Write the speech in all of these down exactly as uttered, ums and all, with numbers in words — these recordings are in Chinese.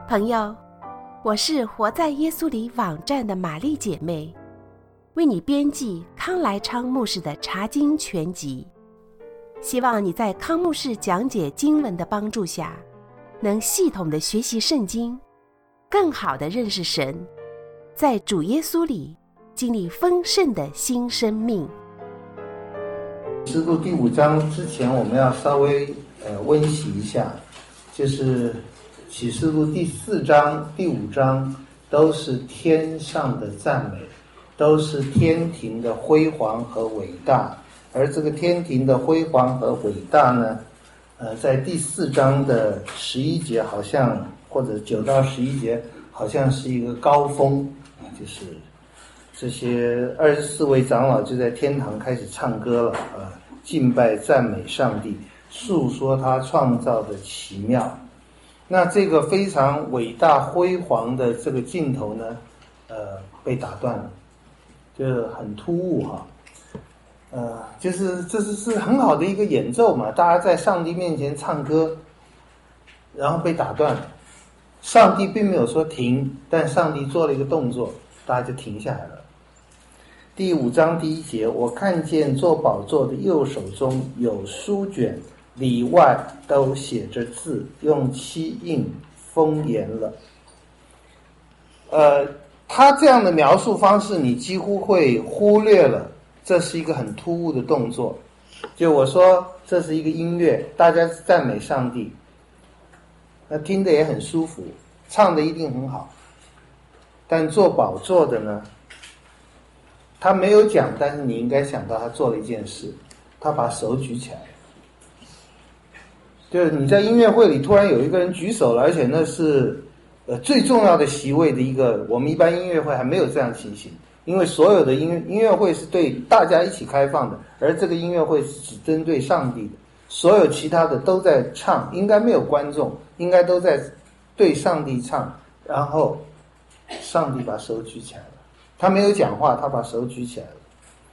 朋友，我是活在耶稣里网站的玛丽姐妹，为你编辑康来昌牧师的查经全集，希望你在康牧师讲解经文的帮助下，能系统的学习圣经，更好的认识神，在主耶稣里经历丰盛的新生命。 启示录第五章之前，我们要稍微呃温习一下，就是启示录第四章、第五章都是天上的赞美，都是天庭的辉煌和伟大。而这个天庭的辉煌和伟大呢，呃，在第四章的十一节好像，或者九到十一节好像是一个高峰啊，就是这些二十四位长老就在天堂开始唱歌了啊，敬拜赞美上帝，述说他创造的奇妙。那这个非常伟大辉煌的这个镜头呢，呃，被打断了，就很突兀哈。呃，就是这是是很好的一个演奏嘛，大家在上帝面前唱歌，然后被打断了。上帝并没有说停，但上帝做了一个动作，大家就停下来了。第五章第一节，我看见坐宝座的右手中有书卷，里外都写着字，用漆印封严了。呃，他这样的描述方式，你几乎会忽略了，这是一个很突兀的动作。就我说，这是一个音乐，大家赞美上帝，那听得也很舒服，唱的一定很好。但坐宝座的呢，他没有讲，但是你应该想到他做了一件事，他把手举起来。就是你在音乐会里突然有一个人举手了，而且那是呃最重要的席位的一个，我们一般音乐会还没有这样情形，因为所有的音乐音乐会是对大家一起开放的，而这个音乐会是只针对上帝的，所有其他的都在唱，应该没有观众，应该都在对上帝唱，然后上帝把手举起来了，他没有讲话，他把手举起来了。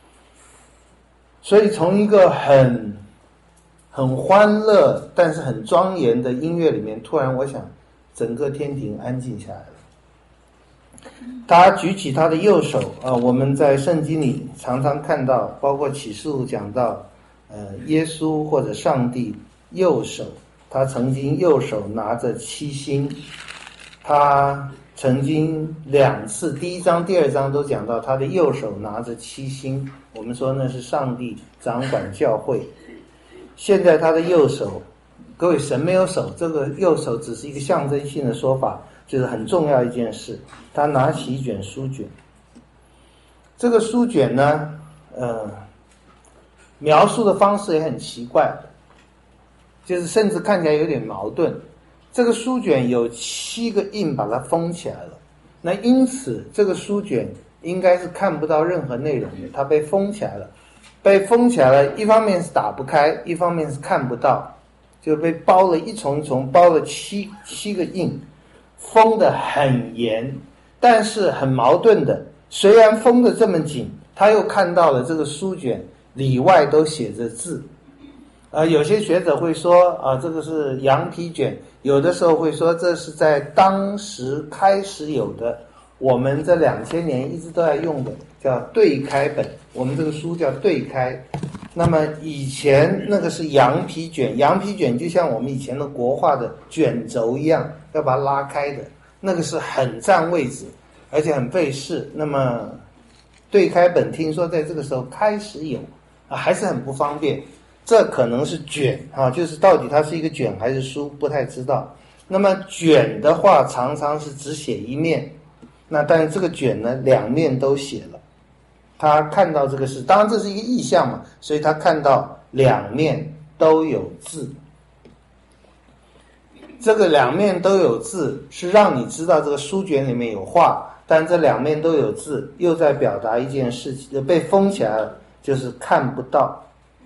所以从一个很很欢乐但是很庄严的音乐里面，突然我想整个天庭安静下来了。他举起他的右手啊、呃，我们在圣经里常常看到，包括启示录讲到呃，耶稣或者上帝右手，他曾经右手拿着七星，他曾经两次，第一章第二章都讲到他的右手拿着七星，我们说那是上帝掌管教会。现在他的右手，各位，神没有手，这个右手只是一个象征性的说法，就是很重要一件事。他拿起一卷书卷，这个书卷呢，呃，描述的方式也很奇怪，就是甚至看起来有点矛盾。这个书卷有七个印把它封起来了，那因此这个书卷应该是看不到任何内容的，它被封起来了。被封起来了，一方面是打不开，一方面是看不到，就被包了一重一重，包了七七个印，封得很严。但是很矛盾的，虽然封得这么紧，他又看到了这个书卷里外都写着字。呃，有些学者会说啊、呃，这个是羊皮卷，有的时候会说这是在当时开始有的，我们这两千年一直都在用的，叫对开本。我们这个书叫对开。那么以前那个是羊皮卷，羊皮卷就像我们以前的国画的卷轴一样，要把它拉开的，那个是很占位置，而且很费事。那么对开本听说在这个时候开始有，啊，还是很不方便。这可能是卷啊，就是到底它是一个卷还是书，不太知道。那么卷的话，常常是只写一面，那但是这个卷呢，两面都写了。他看到这个事，当然这是一个意象嘛，所以他看到两面都有字。这个两面都有字是让你知道这个书卷里面有话，但这两面都有字又在表达一件事情，被封起来了，就是看不到。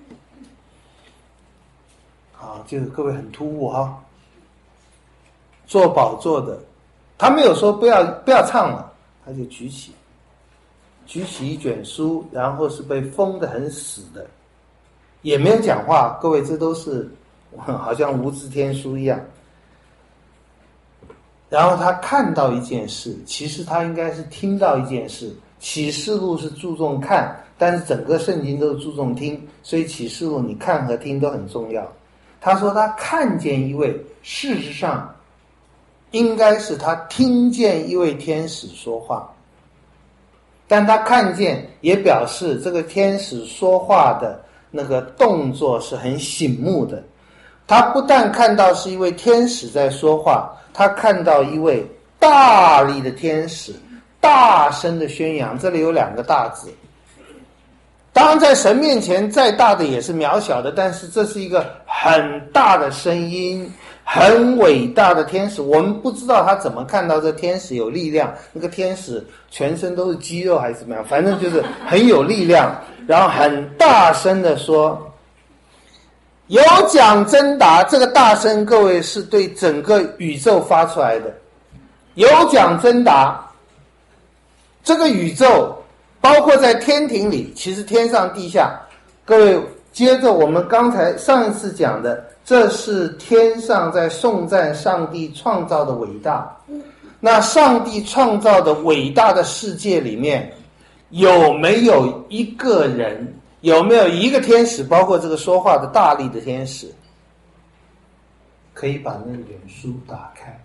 啊，就是各位很突兀哈。坐宝座的，他没有说不要不要唱了，他就举起。举起一卷书，然后是被封得很死的，也没有讲话。各位，这都是好像无字天书一样。 然后他看到一件事，其实他应该是听到一件事。启示录是注重看，但是整个圣经都是注重听，所以启示录你看和听都很重要。他说他看见一位，事实上应该是他听见一位天使说话，但他看见也表示这个天使说话的那个动作是很醒目的。他不但看到是一位天使在说话，他看到一位大力的天使大声的宣扬，这里有两个大字。当然在神面前再大的也是渺小的，但是这是一个很大的声音，很伟大的天使。我们不知道他怎么看到这天使有力量，那个天使全身都是肌肉还是怎么样，反正就是很有力量，然后很大声的说，有奖征答。这个大声各位是对整个宇宙发出来的，有奖征答。这个宇宙包括在天庭里，其实天上地下，各位接着我们刚才上一次讲的，这是天上在颂赞上帝创造的伟大。那上帝创造的伟大的世界里面，有没有一个人，有没有一个天使，包括这个说话的大力的天使，可以把那本书打开？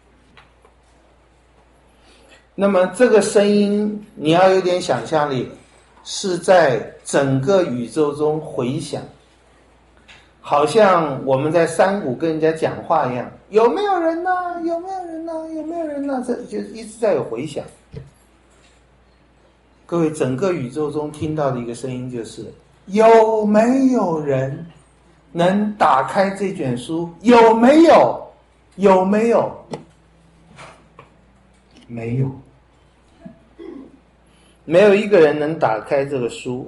那么这个声音你要有点想象力，是在整个宇宙中回响，好像我们在山谷跟人家讲话一样，有没有人呢？有没有人呢？有没有人呢？这就一直在有回响。各位，整个宇宙中听到的一个声音就是，有没有人能打开这卷书？有没有？有没有？没有。没有一个人能打开这个书。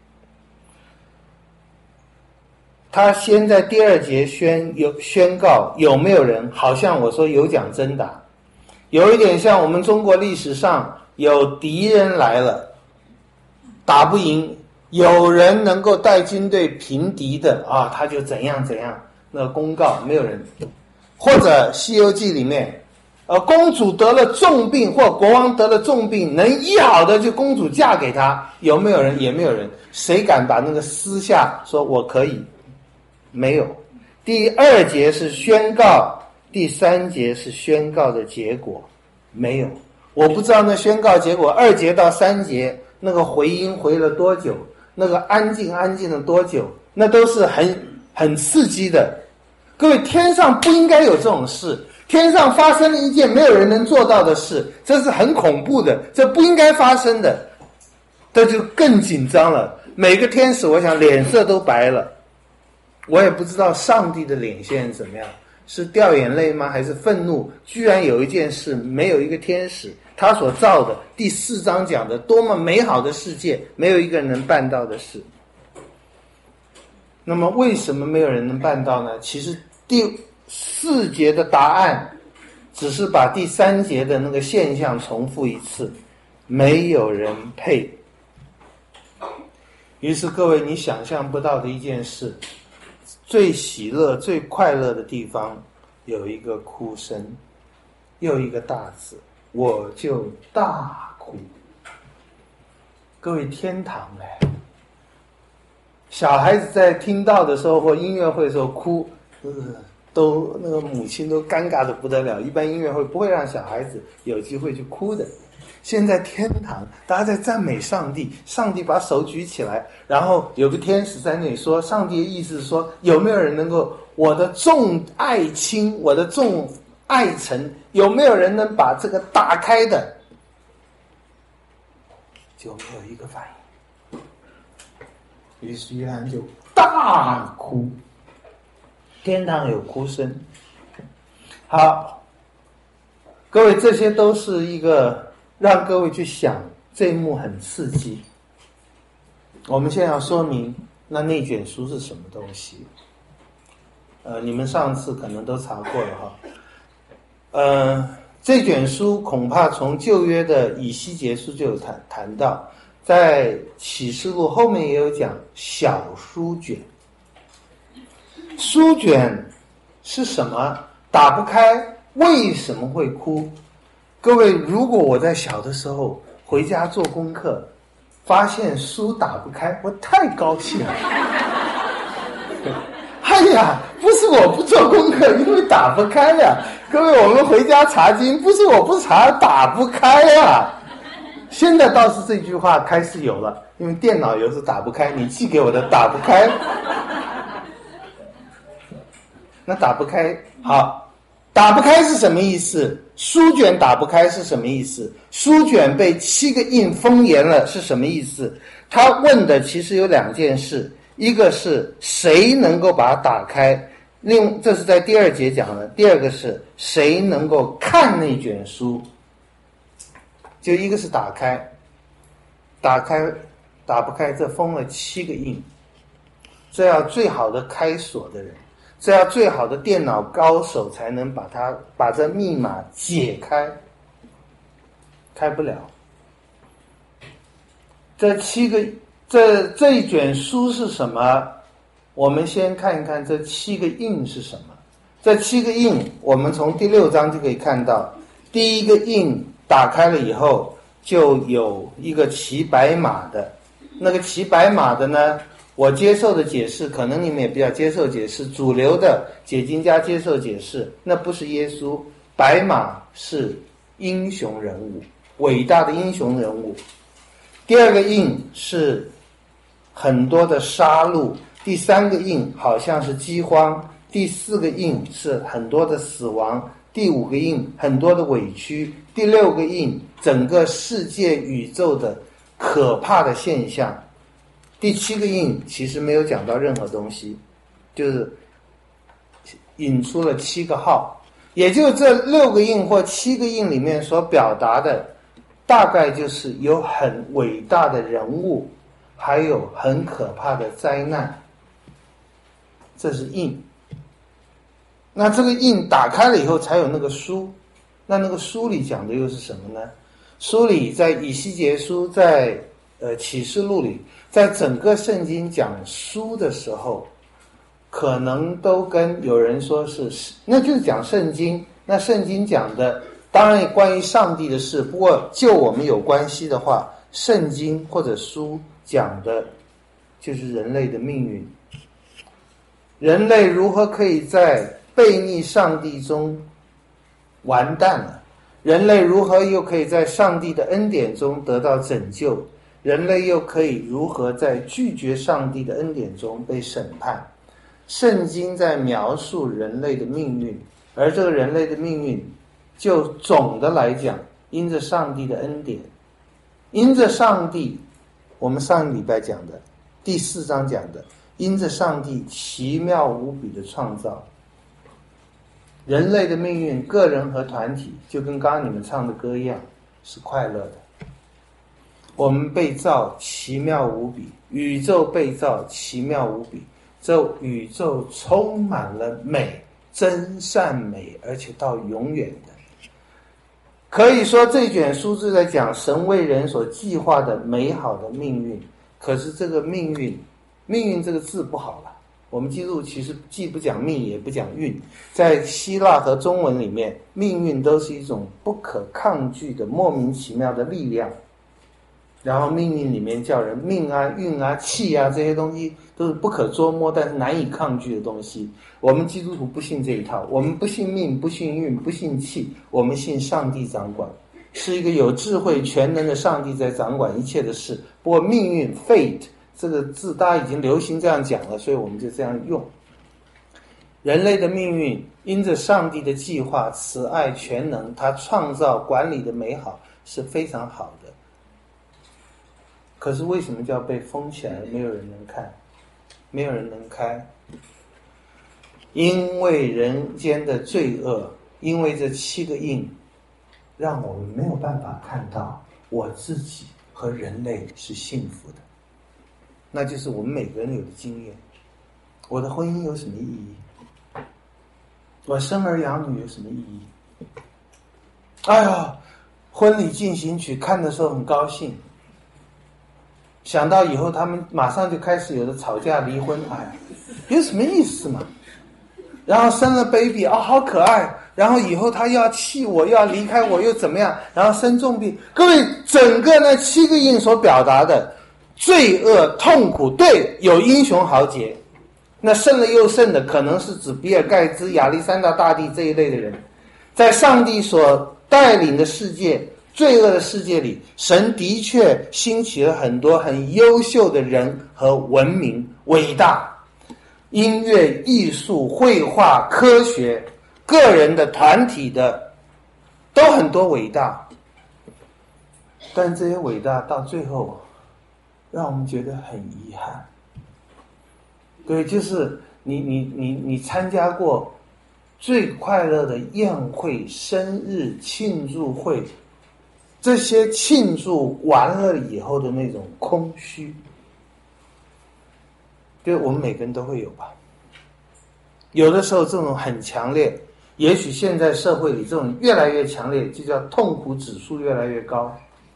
他先在第二节宣有宣告有没有人，好像我说有奖征答，有一点像我们中国历史上有敌人来了，打不赢，有人能够带军队平敌的啊，他就怎样怎样，那个公告没有人。或者西游记里面呃，公主得了重病，或国王得了重病，能医好的就公主嫁给他，有没有人？也没有人。谁敢把那个私下说我可以？没有。第二节是宣告，第三节是宣告的结果，没有。我不知道那宣告结果二节到三节那个回音回了多久，那个安静安静了多久，那都是很很刺激的。各位，天上不应该有这种事。天上发生了一件没有人能做到的事，这是很恐怖的，这不应该发生的，这就更紧张了。每个天使我想脸色都白了。我也不知道上帝的脸现在怎么样，是掉眼泪吗？还是愤怒？居然有一件事没有一个天使，他所造的第四章讲的多么美好的世界，没有一个人能办到的事。那么为什么没有人能办到呢？其实第四节的答案只是把第三节的那个现象重复一次，没有人配。于是各位，你想象不到的一件事，最喜乐最快乐的地方有一个哭声，又一个大字，我就大哭。各位，天堂哎，小孩子在听到的时候或音乐会的时候哭，呃都那个母亲都尴尬的不得了，一般音乐会不会让小孩子有机会去哭的。现在天堂大家在赞美上帝，上帝把手举起来，然后有个天使在那里说，上帝的意思是说，有没有人能够，我的众爱卿，我的众爱臣，有没有人能把这个打开的？就没有一个反应。于是约翰就大哭，天堂有哭声。好，各位，这些都是一个让各位去想，这一幕很刺激。我们现在要说明那那卷书是什么东西。呃，你们上次可能都查过了哈。呃，这卷书恐怕从旧约的以西结书就有谈谈到，在启示录后面也有讲小书卷。书卷是什么？打不开， 为什么会哭？各位，如果我在小的时候回家做功课，发现书打不开，我太高兴了。哎呀，不是我不做功课，因为打不开呀。各位，我们回家查经，不是我不查，打不开呀。现在倒是这句话开始有了，因为电脑有时打不开，你寄给我的打不开。那打不开，好，打不开是什么意思？书卷打不开是什么意思？书卷被七个印封严了是什么意思？他问的其实有两件事，一个是谁能够把它打开，另这是在第二节讲的，第二个是谁能够看那卷书。就一个是打开，打开打不开，这封了七个印，这要最好的开锁的人，这要最好的电脑高手才能把它把这密码解开，开不了。这七个这这一卷书是什么？我们先看一看这七个印是什么。这七个印我们从第六章就可以看到，第一个印打开了以后，就有一个骑白马的，那个骑白马的呢，我接受的解释，可能你们也比较接受解释，主流的解经家接受解释，那不是耶稣，白马是英雄人物，伟大的英雄人物。第二个印是很多的杀戮，第三个印好像是饥荒，第四个印是很多的死亡，第五个印很多的委屈，第六个印整个世界宇宙的可怕的现象，第七个印其实没有讲到任何东西，就是引出了七个号，也就这六个印或七个印里面所表达的，大概就是有很伟大的人物，还有很可怕的灾难，这是印。那这个印打开了以后才有那个书，那那个书里讲的又是什么呢？书里在以西结书，在呃启示录里，在整个圣经讲书的时候，可能都跟有人说是，那就是讲圣经。那圣经讲的当然也关于上帝的事，不过就我们有关系的话，圣经或者书讲的就是人类的命运，人类如何可以在悖逆上帝中完蛋了，人类如何又可以在上帝的恩典中得到拯救，人类又可以如何在拒绝上帝的恩典中被审判。圣经在描述人类的命运，而这个人类的命运就总的来讲，因着上帝的恩典，因着上帝，我们上一礼拜讲的第四章讲的，因着上帝奇妙无比的创造，人类的命运，个人和团体，就跟刚刚你们唱的歌一样，是快乐的。我们被造奇妙无比，宇宙被造奇妙无比，这宇宙充满了美，真善美，而且到永远的。可以说这卷书是在讲神为人所计划的美好的命运。可是这个命运，命运这个字不好了，我们基督其实既不讲命也不讲运，在希腊和中文里面，命运都是一种不可抗拒的莫名其妙的力量。然后命运里面叫人命啊运啊气啊，这些东西都是不可捉摸但是难以抗拒的东西。我们基督徒不信这一套，我们不信命，不信运，不信气，我们信上帝掌管，是一个有智慧全能的上帝在掌管一切的事。不过命运 fate 这个字大家已经流行这样讲了，所以我们就这样用。人类的命运因着上帝的计划慈爱全能，他创造管理的美好是非常好的。可是为什么叫被封起来，没有人能看，没有人能开？因为人间的罪恶，因为这七个印，让我们没有办法看到我自己和人类是幸福的。那就是我们每个人有的经验。我的婚姻有什么意义？我生儿养女有什么意义？哎呀，婚礼进行曲看的时候很高兴，想到以后他们马上就开始有的吵架离婚，哎呀，有什么意思嘛？ 然后生了 baby 啊、哦，好可爱，然后以后他又要弃我，又要离开我，又怎么样，然后生重病。各位，整个那七个印所表达的罪恶痛苦，对，有英雄豪杰，那胜了又胜的可能是指比尔盖茨、亚历山大大帝这一类的人。在上帝所带领的世界，罪恶的世界里，神的确兴起了很多很优秀的人和文明，伟大。音乐、艺术、绘画、科学，个人的、团体的，都很多伟大。但这些伟大到最后让我们觉得很遗憾。对，就是你你你你参加过最快乐的宴会、生日、庆祝会，这些庆祝完了以后的那种空虚，就我们每个人都会有吧。有的时候这种很强烈，也许现在社会里这种越来越强烈，就叫痛苦指数越来越高。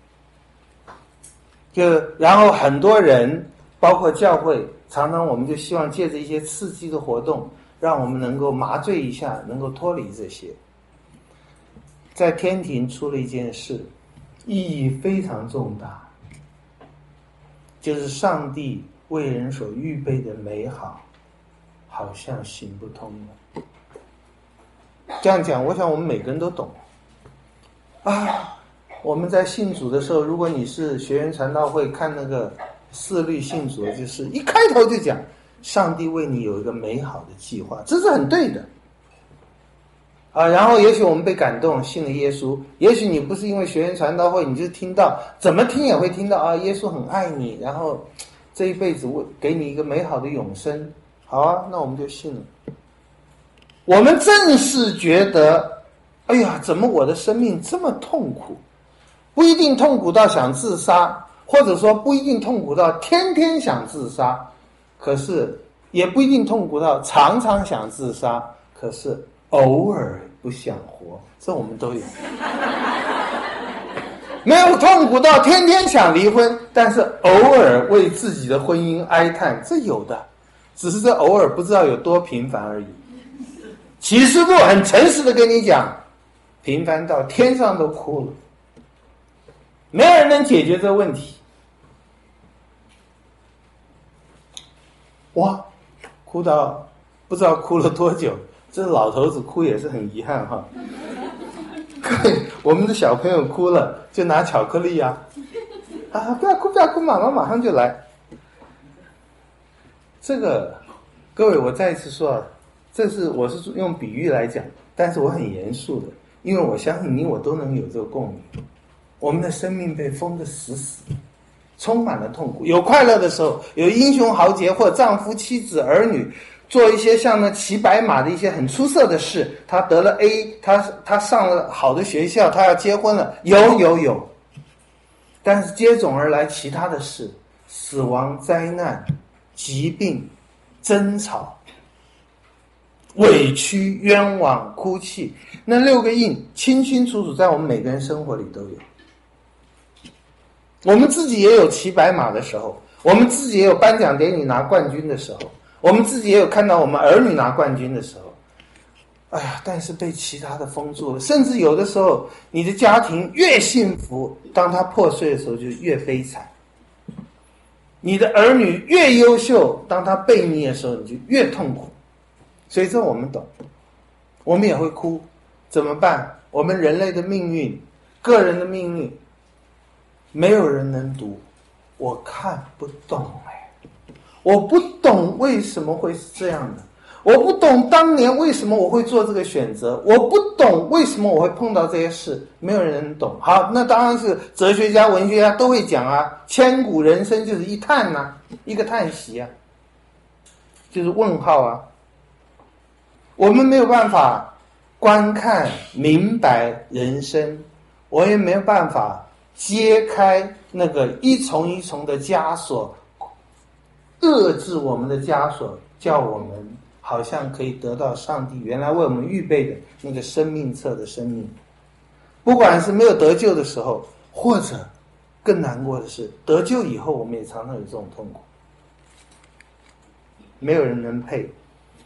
就然后很多人包括教会，常常我们就希望借着一些刺激的活动，让我们能够麻醉一下，能够脱离这些。在天庭出了一件事，意义非常重大，就是上帝为人所预备的美好好像行不通了。这样讲，我想我们每个人都懂啊。我们在信主的时候，如果你是学员传道会看那个四律信主，就是一开头就讲上帝为你有一个美好的计划，这是很对的啊。然后也许我们被感动信了耶稣，也许你不是因为学员传道会，你就听到怎么听也会听到啊，耶稣很爱你，然后这一辈子给你一个美好的永生。好啊，那我们就信了。我们正是觉得哎呀，怎么我的生命这么痛苦，不一定痛苦到想自杀，或者说不一定痛苦到天天想自杀，可是也不一定痛苦到常常想自杀，可是偶尔不想活，这我们都有。没有痛苦到天天想离婚，但是偶尔为自己的婚姻哀叹，这有的，只是这偶尔不知道有多频繁而已。启示录很诚实的跟你讲，频繁到天上都哭了，没有人能解决这个问题。哇，哭到不知道哭了多久，这老头子哭也是很遗憾哈。各位，我们的小朋友哭了就拿巧克力呀、啊，啊不要哭不要哭，妈妈马上就来。这个各位，我再一次说啊，这是我是用比喻来讲，但是我很严肃的，因为我相信你我都能有这个共鸣。我们的生命被封得死死，充满了痛苦。有快乐的时候，有英雄豪杰或丈夫妻子儿女做一些像那骑白马的一些很出色的事，他得了 A， 他他上了好的学校，他要结婚了，有有有。但是接踵而来其他的事，死亡、灾难、疾病、争吵、委屈、冤枉、哭泣，那六个印清清楚楚在我们每个人生活里都有。我们自己也有骑白马的时候，我们自己也有颁奖典礼拿冠军的时候，我们自己也有看到我们儿女拿冠军的时候。哎呀，但是被其他的封住了，甚至有的时候你的家庭越幸福，当它破碎的时候就越悲惨。你的儿女越优秀，当他背逆的时候你就越痛苦。所以这我们懂，我们也会哭，怎么办？我们人类的命运，个人的命运，没有人能读，我看不懂哎，我不懂为什么会是这样的，我不懂当年为什么我会做这个选择，我不懂为什么我会碰到这些事，没有人能懂。好，那当然是哲学家、文学家都会讲啊，千古人生就是一叹呐、啊，一个叹息啊，就是问号啊。我们没有办法观看明白人生，我也没有办法揭开那个一重一重的枷锁，遏制我们的枷锁，叫我们好像可以得到上帝原来为我们预备的那个生命册的生命。不管是没有得救的时候，或者更难过的是得救以后，我们也常常有这种痛苦。没有人能配。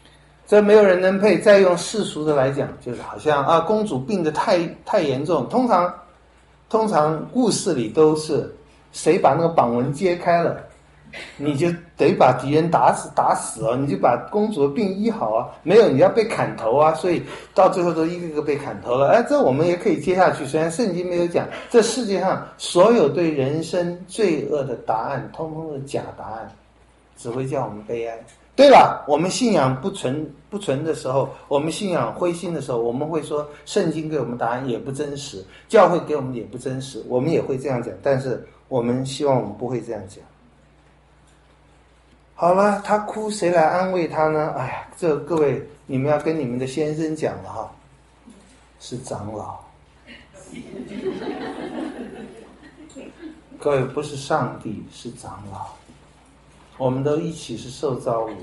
这没有人能配。再用世俗的来讲，就是好像啊，公主病得太太严重，通常通常故事里都是谁把那个绑纹揭开了，你就得把敌人打死打死哦，你就把公主的病医好啊。没有，你要被砍头啊，所以到最后都一个个被砍头了。哎，这我们也可以接下去。虽然圣经没有讲，这世界上所有对人生罪恶的答案，通通是假答案，只会叫我们悲哀。对了，我们信仰不纯不纯的时候，我们信仰灰心的时候，我们会说圣经给我们答案也不真实，教会给我们也不真实，我们也会这样讲。但是我们希望我们不会这样讲。好了，他哭，谁来安慰他呢？哎呀，这各位，你们要跟你们的先生讲了哈，是长老。各位，不是上帝，是长老。我们都一起是受造物。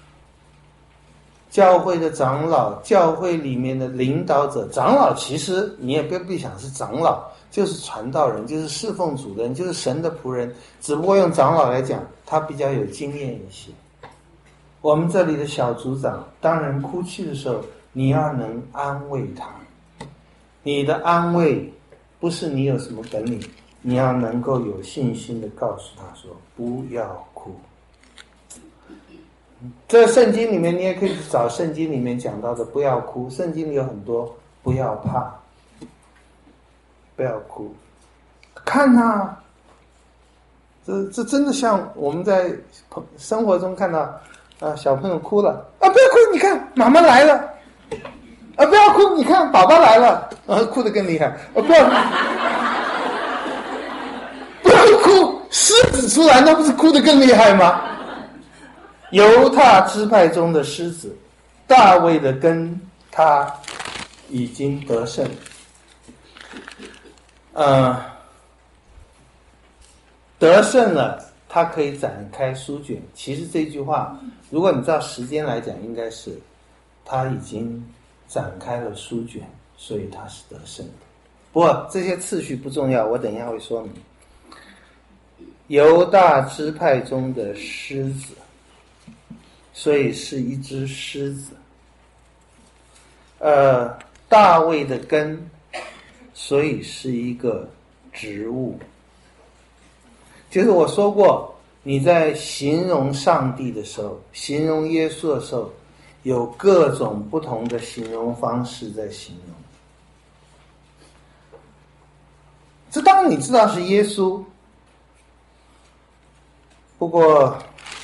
教会的长老，教会里面的领导者，长老其实你也不必想是长老，就是传道人，就是侍奉主的人，就是神的仆人，只不过用长老来讲，他比较有经验一些。我们这里的小组长，当人哭泣的时候，你要能安慰他。你的安慰不是你有什么本领，你要能够有信心的告诉他说不要哭。这圣经里面你也可以找圣经里面讲到的不要哭，圣经里有很多不要怕，不要哭。看啊，这这真的像我们在生活中看到啊，小朋友哭了啊，不要哭，你看妈妈来了啊，不要哭，你看爸爸来了啊，哭得更厉害啊，不要不要哭，狮子出来那不是哭得更厉害吗？犹大支派中的狮子，大卫的根，他已经得胜。呃，得胜了，他可以展开书卷。其实这句话，如果你照时间来讲，应该是他已经展开了书卷，所以他是得胜的。不过这些次序不重要，我等一下会说明。犹大支派中的狮子，所以是一只狮子。呃，大卫的根，所以是一个植物。就是我说过，你在形容上帝的时候，形容耶稣的时候，有各种不同的形容方式在形容。这当然你知道是耶稣，不过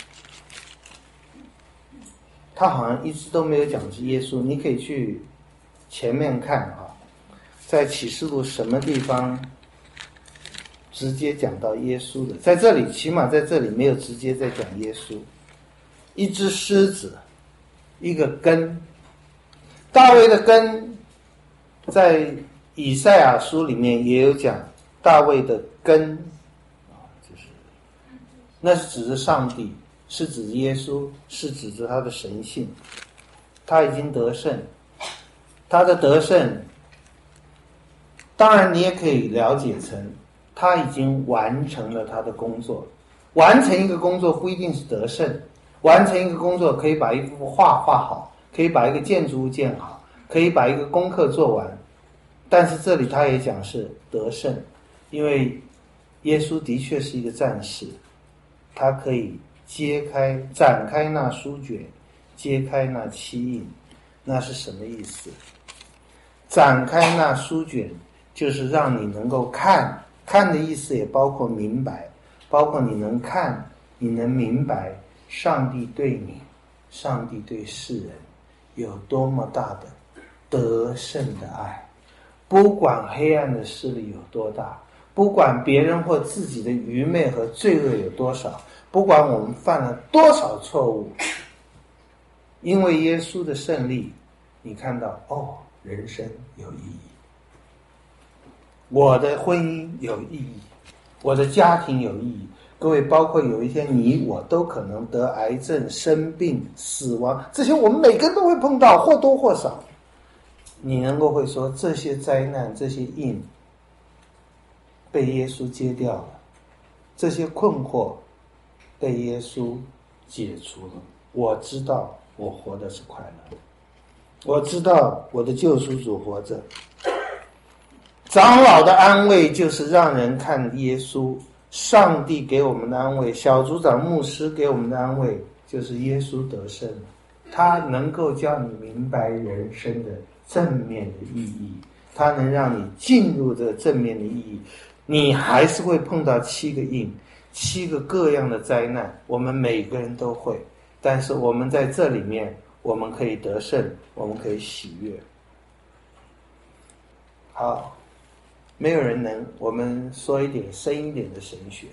他好像一直都没有讲是耶稣。你可以去前面看啊，在启示录什么地方直接讲到耶稣的，在这里起码在这里没有直接在讲耶稣。一只狮子，一个根，大卫的根，在以赛亚书里面也有讲大卫的根，就是那是指着上帝，是指着耶稣，是指着他的神性。他已经得胜，他的得胜当然你也可以了解成他已经完成了他的工作。完成一个工作不一定是得胜，完成一个工作可以把一幅画画好，可以把一个建筑物建好，可以把一个功课做完。但是这里他也讲是得胜，因为耶稣的确是一个战士，他可以揭开展开那书卷，揭开那七印。那是什么意思？展开那书卷就是让你能够看，看的意思也包括明白，包括你能看，你能明白上帝对你，上帝对世人有多么大的得胜的爱。不管黑暗的势力有多大，不管别人或自己的愚昧和罪恶有多少，不管我们犯了多少错误，因为耶稣的胜利，你看到哦，人生有意义，我的婚姻有意义，我的家庭有意义。各位，包括有一天你我都可能得癌症、生病、死亡，这些我们每个人都会碰到，或多或少。你能够会说这些灾难、这些印被耶稣揭掉了，这些困惑被耶稣解除了。我知道我活的是快乐的。我知道我的救赎主活着。长老的安慰就是让人看耶稣，上帝给我们的安慰，小组长牧师给我们的安慰就是耶稣得胜了，他能够叫你明白人生的正面的意义，他能让你进入这个正面的意义。你还是会碰到七个印，七个各样的灾难，我们每个人都会，但是我们在这里面我们可以得胜，我们可以喜悦。好，没有人能，我们说一点深一点的神学。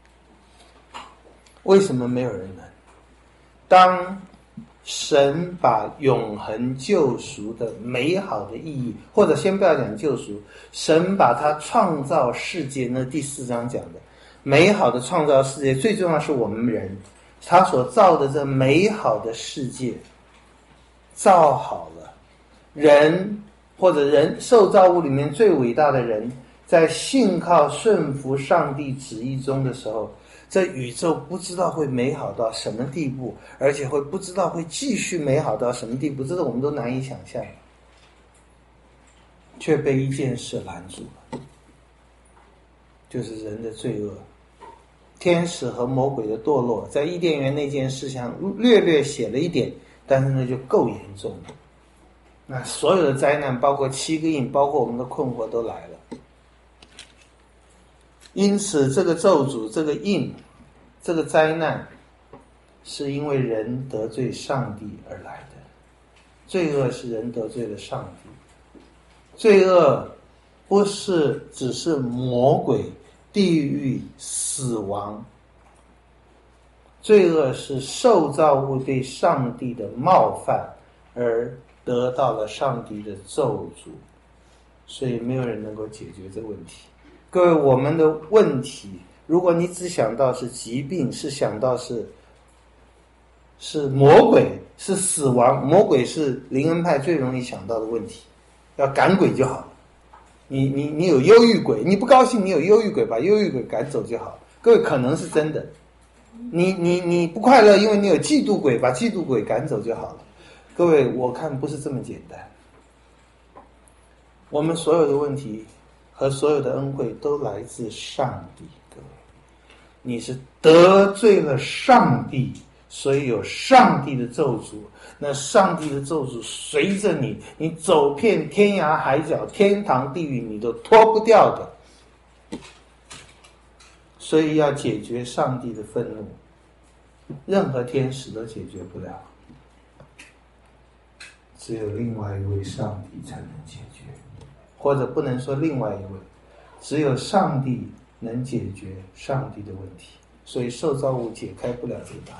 为什么没有人能？当神把永恒救赎的美好的意义，或者先不要讲救赎，神把他创造世界，那第四章讲的美好的创造世界，最重要是我们人，他所造的这美好的世界造好了，人或者人受造物里面最伟大的人，在信靠顺服上帝旨意中的时候，这宇宙不知道会美好到什么地步，而且会不知道会继续美好到什么地步，这是我们都难以想象，却被一件事拦住了，就是人的罪恶。天使和魔鬼的堕落，在伊甸园那件事上略略写了一点，但是那就够严重了。那所有的灾难，包括七个印，包括我们的困惑都来了。因此这个咒诅，这个印，这个灾难，是因为人得罪上帝而来的。罪恶是人得罪了上帝，罪恶不是只是魔鬼、地狱、死亡，罪恶是受造物对上帝的冒犯而得到了上帝的咒诅，所以没有人能够解决这问题。各位，我们的问题，如果你只想到是疾病，是想到是是魔鬼，是死亡，魔鬼是灵恩派最容易想到的问题，要赶鬼就好了。你你你有忧郁鬼，你不高兴，你有忧郁鬼，把忧郁鬼赶走就好。各位，可能是真的。你你你不快乐，因为你有嫉妒鬼，把嫉妒鬼赶走就好了。各位，我看不是这么简单。我们所有的问题和所有的恩惠都来自上帝。各位，你是得罪了上帝，所以有上帝的咒诅，那上帝的咒诅随着你，你走遍天涯海角，天堂地狱你都脱不掉的。所以要解决上帝的愤怒，任何天使都解决不了，只有另外一位上帝才能解决，或者不能说另外一位，只有上帝能解决上帝的问题，所以受造物解开不了这个答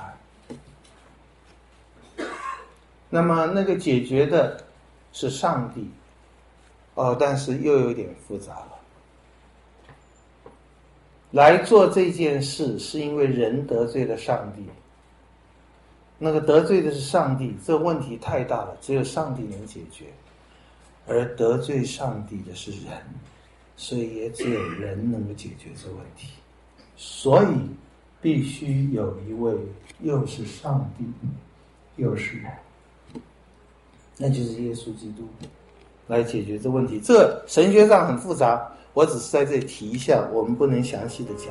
案。那么那个解决的是上帝，哦，但是又有点复杂了。来做这件事是因为人得罪了上帝，那个得罪的是上帝，这问题太大了，只有上帝能解决，而得罪上帝的是人，所以也只有人能够解决这问题。所以必须有一位又是上帝又是人，那就是耶稣基督来解决这问题。这神学上很复杂，我只是在这里提一下，我们不能详细的讲。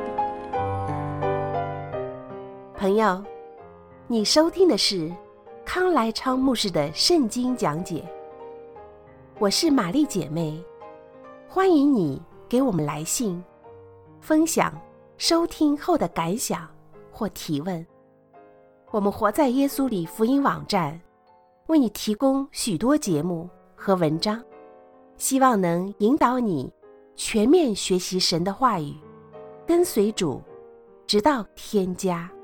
朋友，你收听的是康来昌牧师的圣经讲解，我是玛丽姐妹，欢迎你给我们来信分享收听后的感想或提问。我们活在耶稣里福音网站为你提供许多节目和文章，希望能引导你全面学习神的话语，跟随主直到天家。